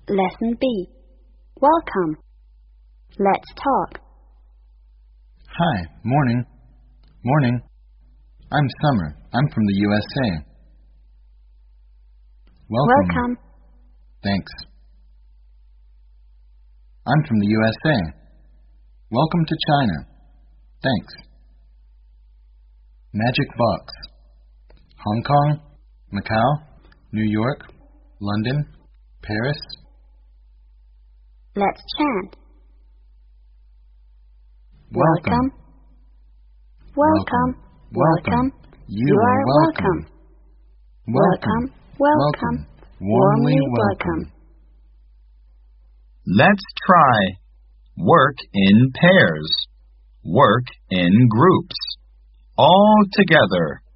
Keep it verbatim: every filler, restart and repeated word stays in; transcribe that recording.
Lesson B. Welcome. Let's talk. Hi, morning. Morning. I'm Summer. I'm from the U S A. Welcome. Welcome. Thanks. I'm from the U S A. Welcome to China. Thanks. Magic box. Hong Kong, Macau, New York, London, Paris. Let's chant. Welcome. Welcome. Welcome. You are welcome. Welcome. Welcome. Warmly welcome. Let's try. Work in pairs. Work in groups. All together.